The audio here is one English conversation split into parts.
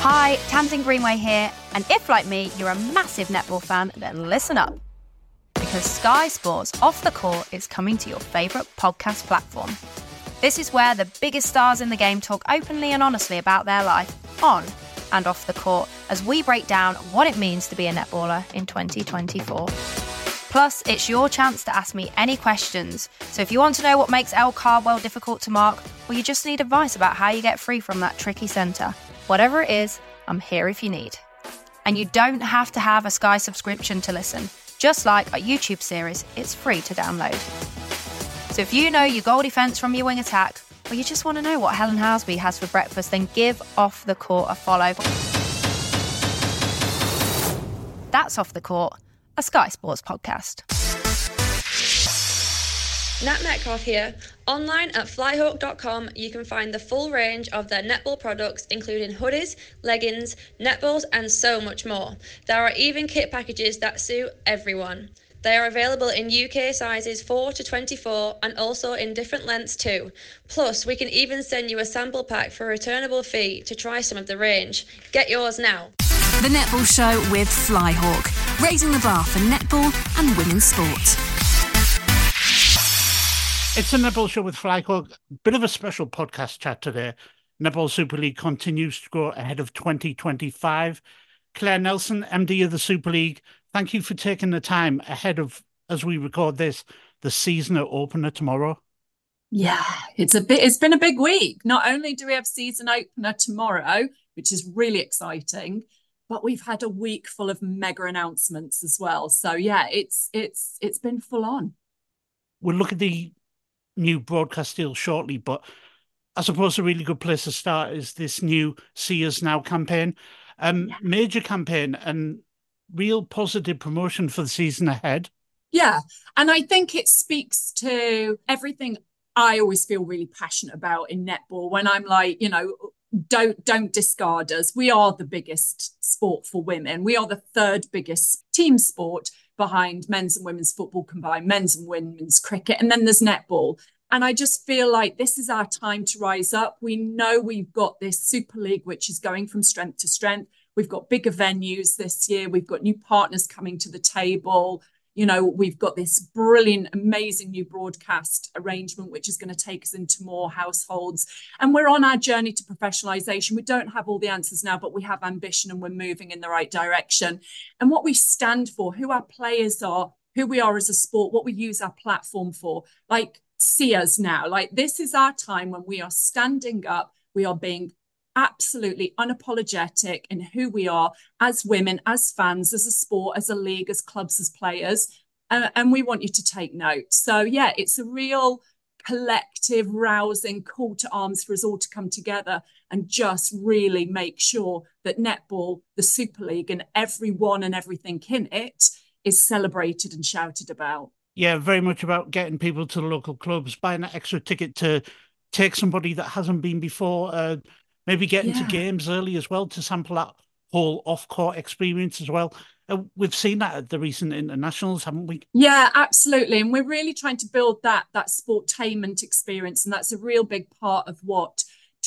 Hi, Tamsin Greenway here, and if, like me, you're a massive netball fan, then listen up. Because Sky Sports Off the Court is coming to your favourite podcast platform. This is where the biggest stars in the game talk openly and honestly about their life, on and off the court, as we break down what it means to be a netballer in 2024. Plus, it's your chance to ask me any questions. So if you want to know what makes Elle Cardwell difficult to mark, or you just need advice about how you get free from that tricky centre, whatever it is, I'm here if you need. And you don't have to have a Sky subscription to listen. Just like our YouTube series, it's free to download. So if you know your goal defence from your wing attack, or you just want to know what Helen Housby has for breakfast, then give Off the Court a follow. That's Off the Court, a Sky Sports podcast. Nat Metcalf here. Online at flyhawk.com you can find the full range of their netball products, including hoodies, leggings, netballs and so much more. There are even kit packages that suit everyone. They are available in UK sizes 4 to 24 and also in different lengths too. Plus, we can even send you a sample pack for a returnable fee to try some of the range. Get yours now. The Netball Show with Flyhawk, raising the bar for netball and women's sport. It's the Netball Show with Flyhawk. Bit of a special podcast chat today. Netball Super League continues to grow ahead of 2025. Claire Nelson, MD of the Super League, thank you for taking the time ahead of, as we record this, the season opener tomorrow. Yeah, it's been a big week. Not only do we have season opener tomorrow, which is really exciting, but we've had a week full of mega announcements as well. So yeah, it's been full on. We'll look at the new broadcast deal shortly, but I suppose a really good place to start is this new See Us Now campaign. Major campaign and real positive promotion for the season ahead. Yeah, and I think it speaks to everything I always feel really passionate about in netball when I'm like, don't discard us. We are the biggest sport for women. We are the third biggest team sport behind men's and women's football combined, men's and women's cricket, and then there's netball. And I just feel like this is our time to rise up. We know we've got this Super League, which is going from strength to strength. We've got bigger venues this year. We've got new partners coming to the table. We've got this brilliant, amazing new broadcast arrangement, which is going to take us into more households. And we're on our journey to professionalization. We don't have all the answers now, but we have ambition and we're moving in the right direction. And what we stand for, who our players are, who we are as a sport, what we use our platform for, like, see us now. Like, this is our time when we are standing up. We are being absolutely unapologetic in who we are as women, as fans, as a sport, as a league, as clubs, as players. And we want you to take note. So, yeah, it's a real collective, rousing call to arms for us all to come together and just really make sure that netball, the Super League, and everyone and everything in it is celebrated and shouted about. Yeah, very much about getting people to the local clubs, buying that extra ticket to take somebody that hasn't been before, maybe getting to games early as well to sample that whole off-court experience as well. We've seen that at the recent internationals, haven't we? Yeah, absolutely. And we're really trying to build that sportainment experience. And that's a real big part of what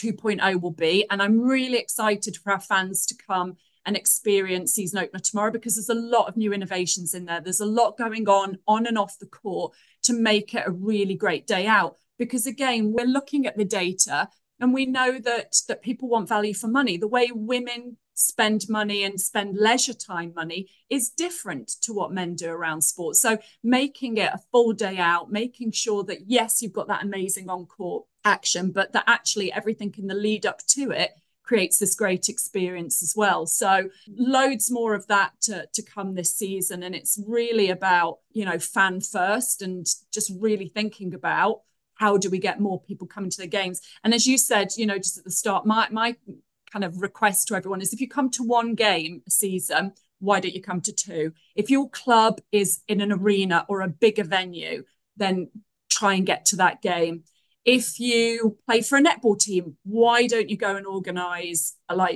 2.0 will be. And I'm really excited for our fans to come and experience season opener tomorrow, because there's a lot of new innovations in there. There's a lot going on and off the court to make it a really great day out. Because again, we're looking at the data and we know that people want value for money. The way women spend money and spend leisure time money is different to what men do around sports. So making it a full day out, making sure that, yes, you've got that amazing on-court action, but that actually everything in the lead up to it creates this great experience as well. So loads more of that to come this season. And it's really about, fan first and just really thinking about how do we get more people coming to the games. And as you said, just at the start, my kind of request to everyone is, if you come to one game a season, why don't you come to two? If your club is in an arena or a bigger venue, then try and get to that game. If you play for a netball team, why don't you go and organise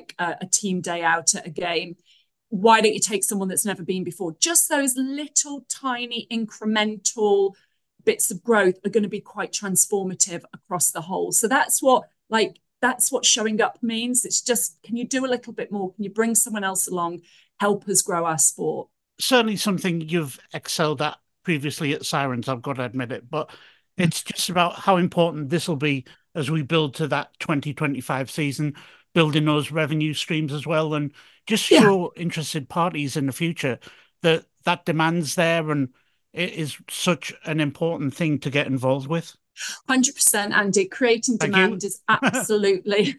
a team day out at a game? Why don't you take someone that's never been before? Just those little tiny incremental bits of growth are going to be quite transformative across the whole. So that's that's what showing up means. It's just, can you do a little bit more? Can you bring someone else along, help us grow our sport? Certainly something you've excelled at previously at Sirens, I've got to admit it. But it's just about how important this will be as we build to that 2025 season, building those revenue streams as well, and just show interested parties in the future that that demand's there, and it is such an important thing to get involved with. 100%, Andy. Creating demand is absolutely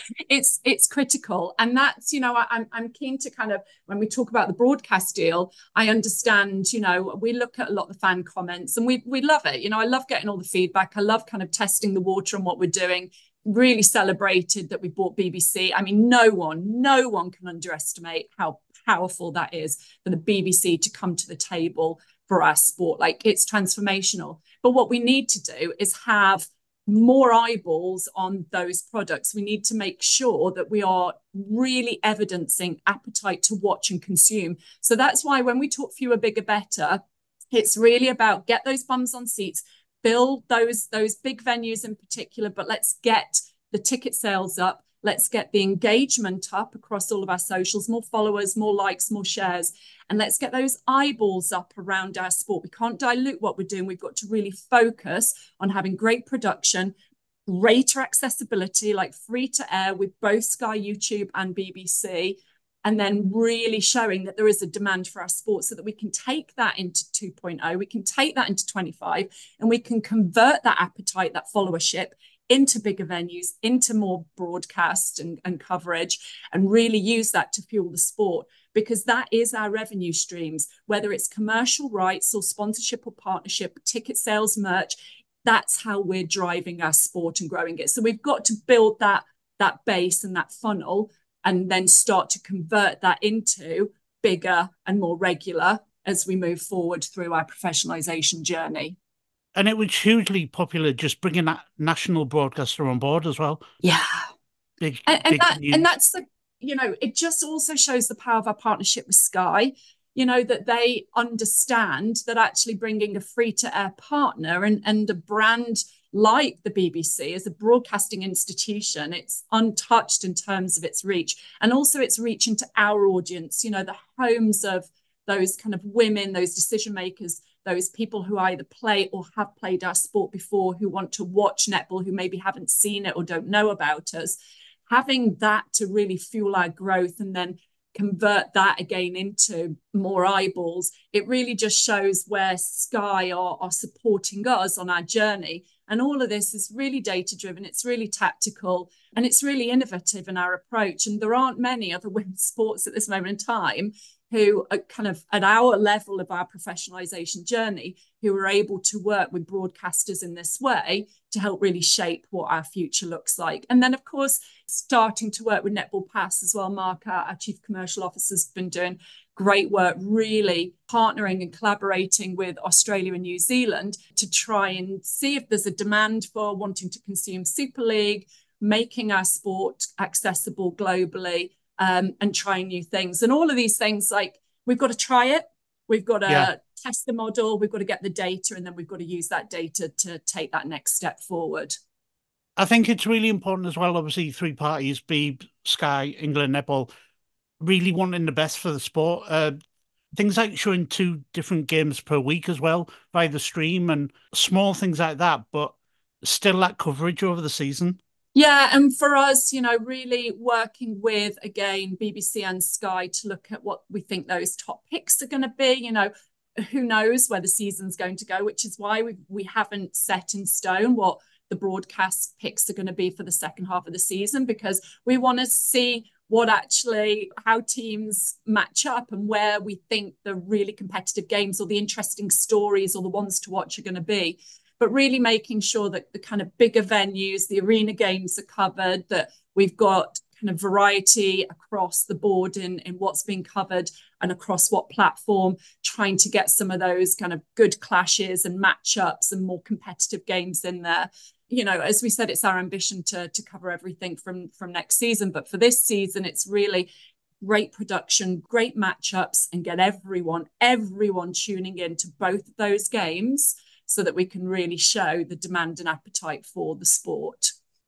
it's critical, and that's, you know, I'm keen to kind of, when we talk about the broadcast deal, I understand, you know, we look at a lot of the fan comments and we love it. You know, I love getting all the feedback. I love kind of testing the water on what we're doing. Really celebrated that we bought BBC. I mean, no one can underestimate how powerful that is for the BBC to come to the table for our sport. Like, it's transformational. But what we need to do is have more eyeballs on those products. We need to make sure that we are really evidencing appetite to watch and consume. So that's why when we talk fewer, bigger, better, it's really about get those bums on seats, build those big venues in particular, but let's get the ticket sales up. Let's get the engagement up across all of our socials, more followers, more likes, more shares, and let's get those eyeballs up around our sport. We can't dilute what we're doing. We've got to really focus on having great production, greater accessibility, like free to air with both Sky, YouTube and BBC, and then really showing that there is a demand for our sport so that we can take that into 2.0, we can take that into 25, and we can convert that appetite, that followership, into bigger venues, into more broadcast and coverage, and really use that to fuel the sport, because that is our revenue streams, whether it's commercial rights or sponsorship or partnership, ticket sales, merch. That's how we're driving our sport and growing it. So we've got to build that base and that funnel, and then start to convert that into bigger and more regular as we move forward through our professionalization journey. And it was hugely popular just bringing that national broadcaster on board as well. Yeah. And that's the, you know, it just also shows the power of our partnership with Sky, you know, that they understand that actually bringing a free-to-air partner and a brand like the BBC as a broadcasting institution, it's untouched in terms of its reach, and also its reach into our audience, you know, the homes of those kind of women, those decision makers, those people who either play or have played our sport before, who want to watch netball, who maybe haven't seen it or don't know about us. Having that to really fuel our growth and then convert that again into more eyeballs, it really just shows where Sky are supporting us on our journey. And all of this is really data-driven, it's really tactical, and it's really innovative in our approach. And there aren't many other women's sports at this moment in time who are kind of at our level of our professionalization journey, who are able to work with broadcasters in this way to help really shape what our future looks like. And then, of course, starting to work with Netball Pass as well. Mark, our Chief Commercial Officer, has been doing great work, really partnering and collaborating with Australia and New Zealand to try and see if there's a demand for wanting to consume Super League, making our sport accessible globally, and trying new things. And all of these things, like, we've got to try it, we've got to test the model, we've got to get the data, and then we've got to use that data to take that next step forward. I think it's really important as well, obviously, three parties, Beeb, Sky, England Netball, really wanting the best for the sport. Things like showing 2 different games per week as well via the stream, and small things like that, but still that coverage over the season. Yeah, and for us, you know, really working with, again, BBC and Sky to look at what we think those top picks are going to be. You know, who knows where the season's going to go, which is why we haven't set in stone what the broadcast picks are going to be for the second half of the season, because we want to see how teams match up and where we think the really competitive games or the interesting stories or the ones to watch are going to be. But really making sure that the kind of bigger venues, the arena games are covered, that we've got kind of variety across the board in what's being covered and across what platform, trying to get some of those kind of good clashes and matchups and more competitive games in there. You know, as we said, it's our ambition to cover everything from next season. But for this season, it's really great production, great matchups, and get everyone tuning in to both of those games, so that we can really show the demand and appetite for the sport.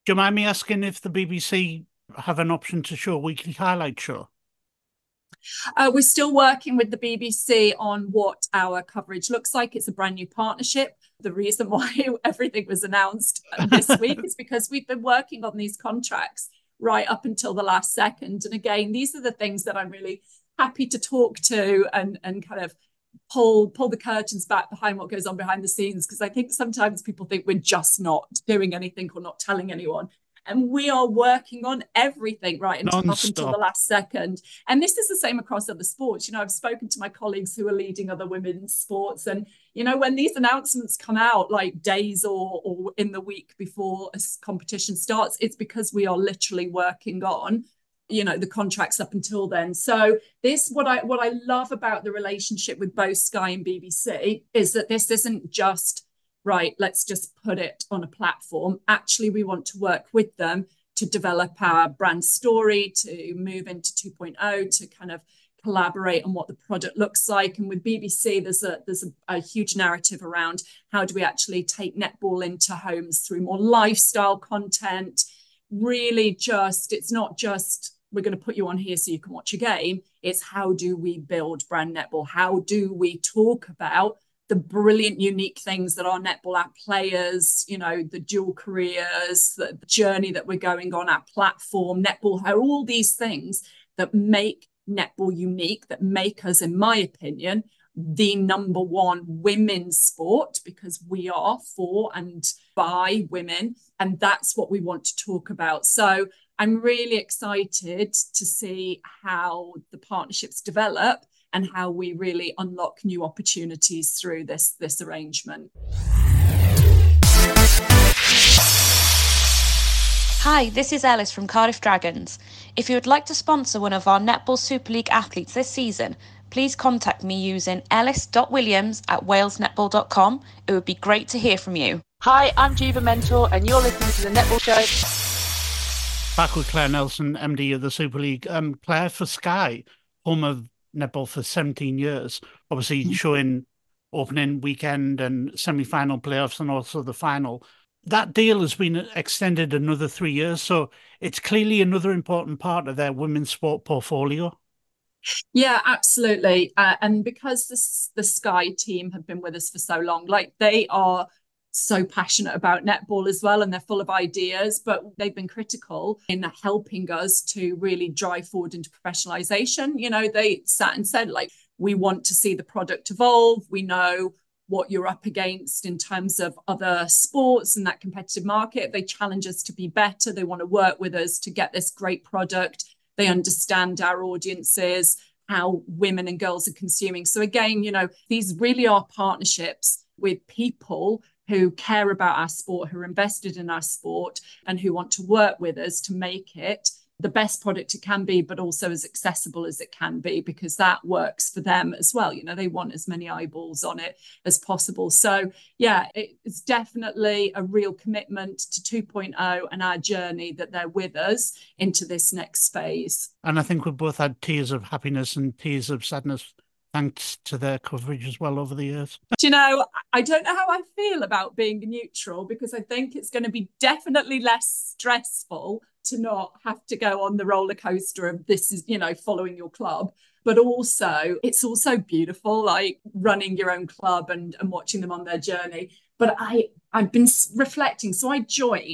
Do you mind me asking if the BBC have an option to show a weekly highlight show? We're still working with the BBC on what our coverage looks like. It's a brand new partnership. The reason why everything was announced this week is because we've been working on these contracts right up until the last second. And again, these are the things that I'm really happy to talk to and kind of pull the curtains back behind what goes on behind the scenes, because I think sometimes people think we're just not doing anything or not telling anyone. And we are working on everything right up until the last second. And this is the same across other sports. You know, I've spoken to my colleagues who are leading other women's sports. And, you know, when these announcements come out like days or in the week before a competition starts, it's because we are literally working on, you know, the contracts up until then. So what I love about the relationship with both Sky and BBC is that this isn't just, right, let's just put it on a platform. Actually, we want to work with them to develop our brand story, to move into 2.0, to kind of collaborate on what the product looks like. And with BBC, there's a huge narrative around how do we actually take netball into homes through more lifestyle content. Really just, it's not just, we're going to put you on here so you can watch a game. It's how do we build brand netball? How do we talk about the brilliant, unique things that our netball app players, you know, the dual careers, the journey that we're going on, our platform, Netball Her, all these things that make netball unique, that make us, in my opinion, the number one women's sport, because we are for and by women. And that's what we want to talk about. So I'm really excited to see how the partnerships develop and how we really unlock new opportunities through this arrangement. Hi, this is Ellis from Cardiff Dragons. If you would like to sponsor one of our Netball Super League athletes this season, please contact me using ellis.williams@walesnetball.com. It would be great to hear from you. Hi, I'm Jiva Mentor, and you're listening to The Netball Show. Back with Claire Nelson, MD of the Super League. Claire, for Sky, home of netball for 17 years, obviously showing opening weekend and semi-final playoffs and also the final. That deal has been extended another 3 years, so it's clearly another important part of their women's sport portfolio. Yeah, absolutely. And because the Sky team have been with us for so long, like they are so passionate about netball as well, and they're full of ideas, but they've been critical in helping us to really drive forward into professionalization. You know, they sat and said, like, we want to see the product evolve. We know what you're up against in terms of other sports and that competitive market. They challenge us to be better. They want to work with us to get this great product. They understand our audiences, how women and girls are consuming. So again, you know, these really are partnerships with people who care about our sport, who are invested in our sport, and who want to work with us to make it the best product it can be, but also as accessible as it can be, because that works for them as well. You know, they want as many eyeballs on it as possible. So yeah, it's definitely a real commitment to 2.0 and our journey that they're with us into this next phase. And I think we both had tears of happiness and tears of sadness thanks to their coverage as well over the years. Do you know, I don't know how I feel about being neutral, because I think it's going to be definitely less stressful to not have to go on the roller coaster of this is, you know, following your club. But also, it's also beautiful, like running your own club and watching them on their journey. But I've been reflecting. So I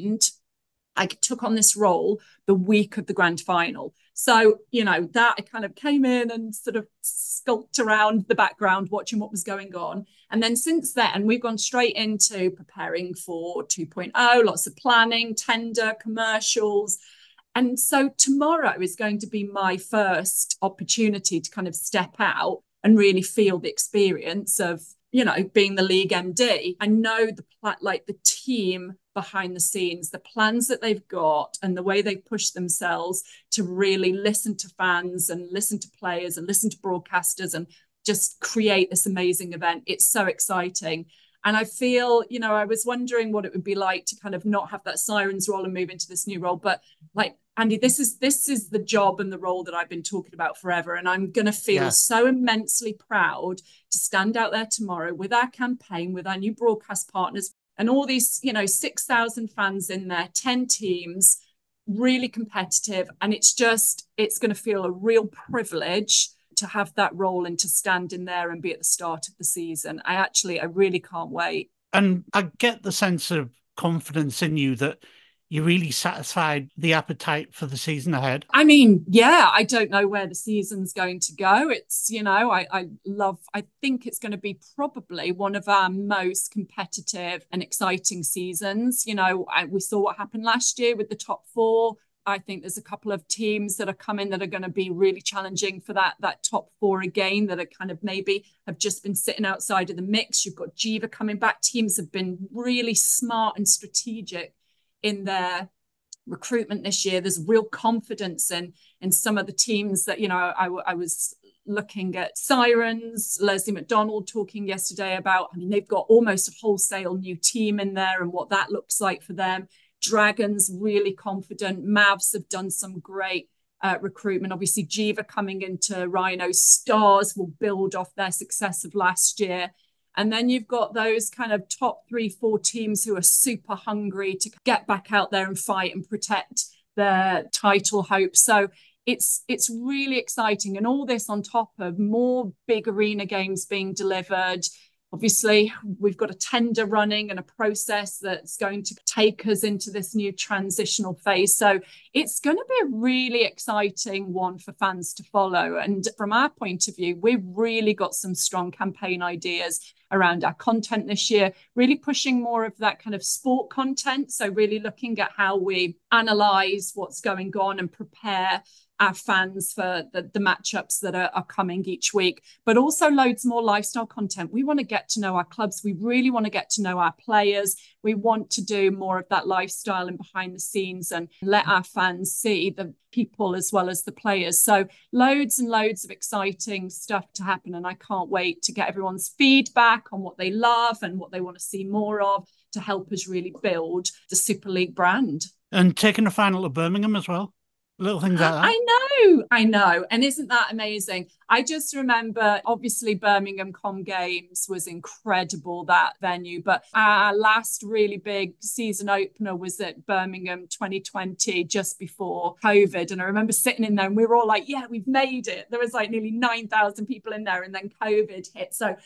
took on this role the week of the grand final. So, you know, that I kind of came in and sort of skulked around the background, watching what was going on. And then since then, we've gone straight into preparing for 2.0, lots of planning, tender, commercials. And so tomorrow is going to be my first opportunity to kind of step out and really feel the experience of, you know, being the league MD. I know the team behind the scenes, the plans that they've got and the way they've pushed themselves to really listen to fans and listen to players and listen to broadcasters and just create this amazing event. It's so exciting. And I feel, you know, I was wondering what it would be like to kind of not have that sirens role and move into this new role. But like, Andy, this is the job and the role that I've been talking about forever. And I'm going to feel so immensely proud to stand out there tomorrow with our campaign, with our new broadcast partners, and all these, 6,000 fans in there, 10 teams, really competitive. And it's going to feel a real privilege to have that role and to stand in there and be at the start of the season. I really can't wait. And I get the sense of confidence in you that you really satisfied the appetite for the season ahead. I mean, yeah, I don't know where the season's going to go. It's, I think it's going to be probably one of our most competitive and exciting seasons. We saw what happened last year with the top four. I think there's a couple of teams that are coming that are going to be really challenging for that top four again, that are kind of maybe have just been sitting outside of the mix. You've got Jiva coming back. Teams have been really smart and strategic in their recruitment this year. There's real confidence in some of the teams that, I was looking at Sirens, Leslie McDonald talking yesterday about, they've got almost a wholesale new team in there and what that looks like for them. Dragons really confident. Mavs have done some great recruitment. Obviously, Jiva coming into Rhino. Stars will build off their success of last year. And then you've got those kind of top 3-4 teams who are super hungry to get back out there and fight and protect their title hopes. So it's really exciting. And all this on top of more big arena games being delivered. Obviously, we've got a tender running and a process that's going to take us into this new transitional phase. So it's going to be a really exciting one for fans to follow. And from our point of view, we've really got some strong campaign ideas around our content this year, really pushing more of that kind of sport content. So really looking at how we analyse what's going on and prepare our fans for the matchups that are coming each week, but also loads more lifestyle content. We want to get to know our clubs. We really want to get to know our players. We want to do more of that lifestyle and behind the scenes and let our fans see the people as well as the players. So loads and loads of exciting stuff to happen. And I can't wait to get everyone's feedback on what they love and what they want to see more of to help us really build the Super League brand. And taking the final to Birmingham as well. Little things like that. I know. And isn't that amazing? I just remember, obviously, Birmingham Com Games was incredible, that venue. But our last really big season opener was at Birmingham 2020, just before COVID. And I remember sitting in there and we were all like, yeah, we've made it. There was like nearly 9,000 people in there. And then COVID hit. So,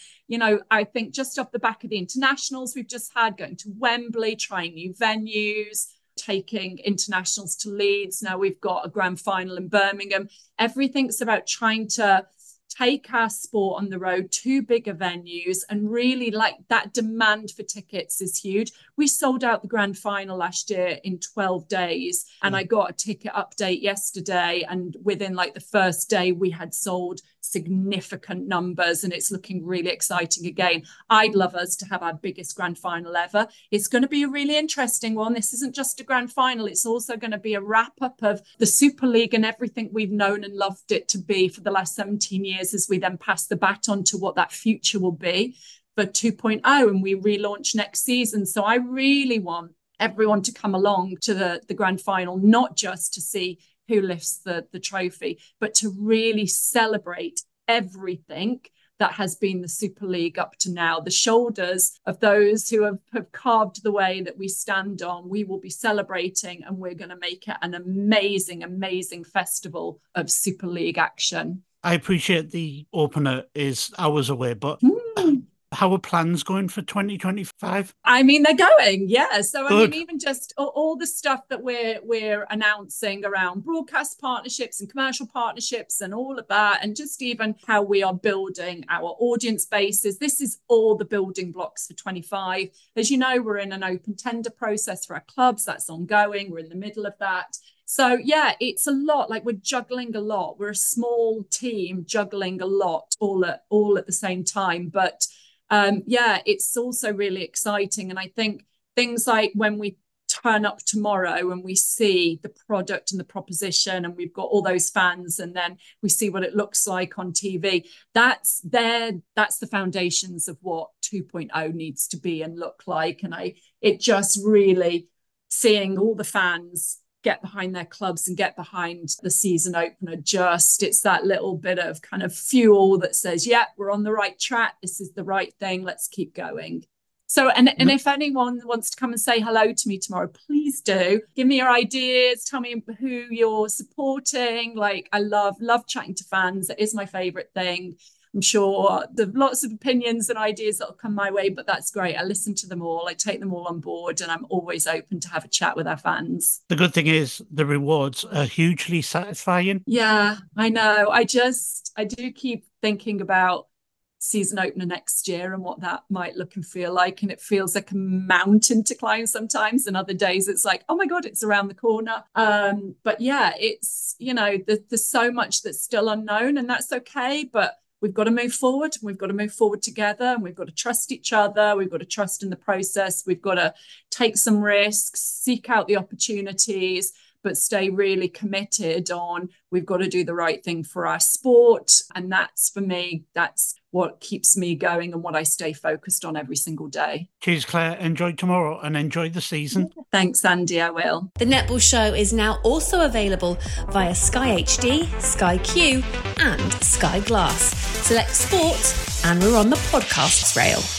I think just off the back of the internationals we've just had, going to Wembley, trying new venues, taking internationals to Leeds. Now we've got a grand final in Birmingham. Everything's about trying to take our sport on the road to bigger venues, and really like that demand for tickets is huge. We sold out the grand final last year in 12 days and I got a ticket update yesterday, and within like the first day we had sold significant numbers, and it's looking really exciting again. I'd love us to have our biggest grand final ever. It's going to be a really interesting one. This isn't just a grand final, it's also going to be a wrap up of the Super League and everything we've known and loved it to be for the last 17 years, as we then pass the baton to what that future will be for 2.0 and we relaunch next season. So I really want everyone to come along to the grand final, not just to see who lifts the trophy, but to really celebrate everything that has been the Super League up to now. The shoulders of those who have carved the way that we stand on, we will be celebrating, and we're going to make it an amazing, amazing festival of Super League action. I appreciate the opener is hours away, but how are plans going for 2025? I mean, they're going, yeah. So I mean, even just all the stuff that we're announcing around broadcast partnerships and commercial partnerships and all of that, and just even how we are building our audience bases. This is all the building blocks for 25. As you know, we're in an open tender process for our clubs. That's ongoing. We're in the middle of that. So yeah, it's a lot. Like, we're juggling a lot. We're a small team juggling a lot all at the same time. But yeah, it's also really exciting. And I think things like when we turn up tomorrow and we see the product and the proposition and we've got all those fans, and then we see what it looks like on TV, that's the foundations of what 2.0 needs to be and look like. And it just really, seeing all the fans get behind their clubs and get behind the season opener, it's that little bit of kind of fuel that says, yeah, we're on the right track. This is the right thing. Let's keep going. So, and if anyone wants to come and say hello to me tomorrow, please do. Give me your ideas. Tell me who you're supporting. Like, I love chatting to fans. It is my favourite thing. I'm sure there's lots of opinions and ideas that will come my way, but that's great. I listen to them all. I take them all on board, and I'm always open to have a chat with our fans. The good thing is the rewards are hugely satisfying. Yeah, I know. I do keep thinking about season opener next year and what that might look and feel like, and it feels like a mountain to climb sometimes, and other days it's like, oh my god, it's around the corner. But yeah, it's, you know, there's so much that's still unknown, and that's okay, but we've got to move forward, and we've got to move forward together, and we've got to trust each other. We've got to trust in the process. We've got to take some risks, seek out the opportunities, but stay really committed on we've got to do the right thing for our sport. And that's, for me, that's what keeps me going and what I stay focused on every single day. Cheers, Claire. Enjoy tomorrow and enjoy the season. Thanks, Andy. I will. The Netball Show is now also available via Sky HD, Sky Q and Sky Glass. Select sport and we're on the podcasts rail.